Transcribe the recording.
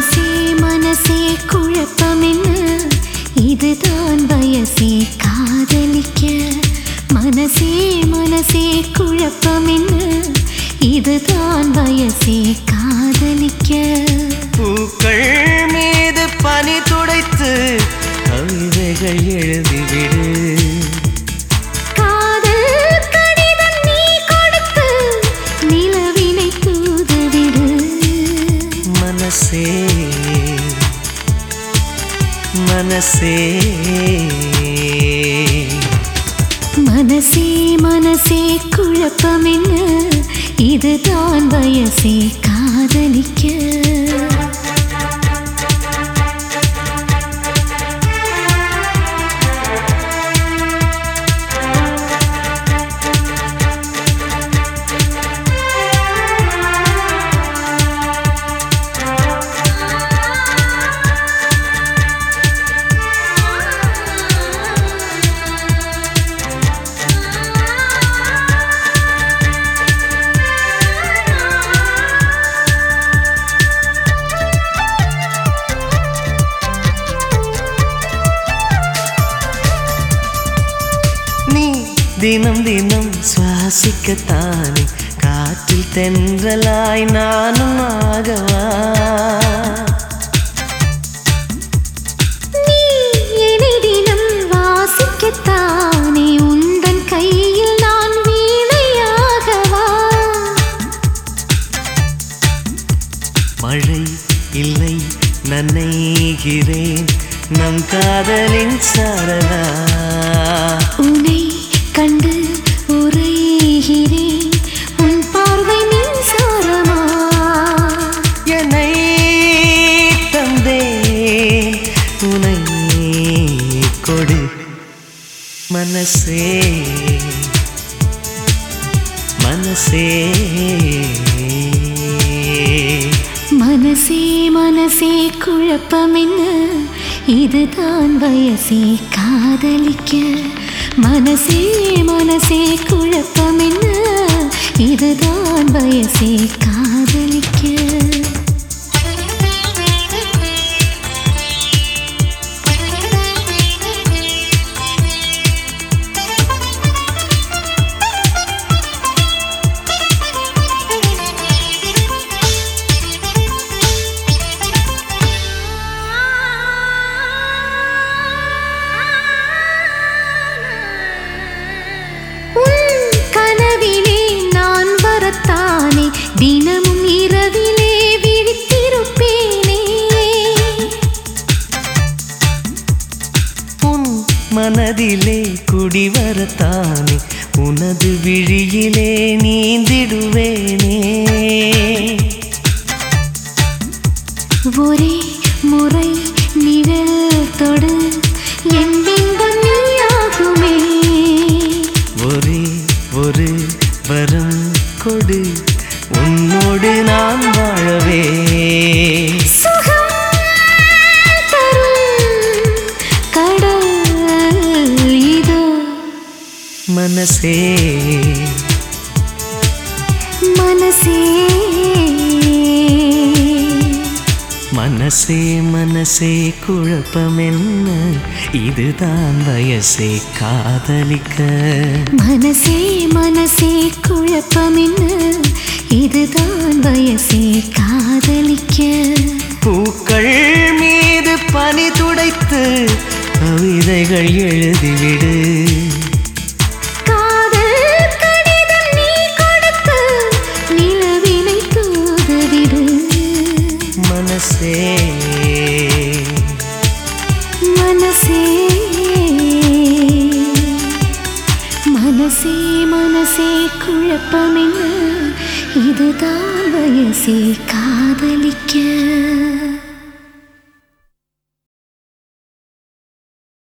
மனசே மனசே குழப்பமென்ன இதுதான் வயசே காதலிக்க மனசே மனசே குழப்பமென்ன இதுதான் வயசே காதலிக்க பூக்கள் மீது பனி துடைத்து கவிதைகள் எழுதிவிடு காதல் கடிதம் நீ கொடுத்து நிலவினை தூதுவிடு மனசே மனசே மனசே மனசே குழப்பமென்ன இதுதான் வயசே காதலிக்க தினம் தினம் சுவாசிக்கத்தானே காற்றில் தென்றலாய் நானும் ஆகவா நீ என்னை தினம் வாசிக்கத்தானே உந்தன் கையில் நான் வீணையாகவா மழை இல்லை நனைகிறேன் நம் காதலின் சாரலா உன்னை கண்டு உரைகிறேன் உன் பார்வை மின்சாரமா என்னை தந்தேன் உனை கொடு மனசே மனசே மனசே மனசே குழப்பமென்ன இதுதான் வயசே காதலிக்க மனசே மனசே குழப்பமென்ன இதுதான் வயசே காதலிக்க தினமும் இரவிலே விழித்திருப்பேனே உன் மனதிலே குடிவரத்தானே உனது விழியிலே நீந்திடுவேனே ஒரே முறை நிழல் தொடு என் பிம்பம் நீயாகுமே ஒரே ஒரு வரம் கொடு உன்னோடு நான் வாழவே சுகம் தரும் கடல் இதோ மனசே மனசே மனசே மனசே குழப்பமென்ன இதுதான் வயசே காதலிக்க மனசே மனசே குழப்பமென்ன இதுதான் வயசே காதலிக்க பூக்கள் மீது பனி துடைத்து கவிதைகள் எழுதிவிடு காதல் கடிதம் நீ கொடுத்து நிலவினை தூதுவிடு மனசே மனசே மனசே மனசே குழப்பமென்ன இதுதான் வயசே காதலிக்க